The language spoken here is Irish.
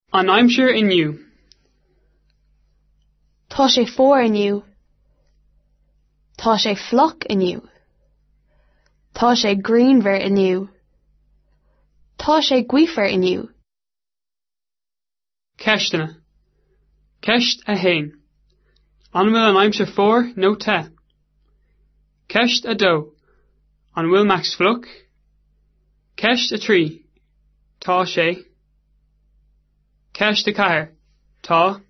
An aimsir inniu. Tá sé fór inniu. Tá sé floch inniu. Tá sé greenver inniu. Tá sé gweafer inniu. Ceistena. Ceist a hain. An bhfuil an aimsir fór nó te. Ceist a dó. An bhfuil max floch. Ceist a trí. Tá sé. Ceist a cathair. Tá.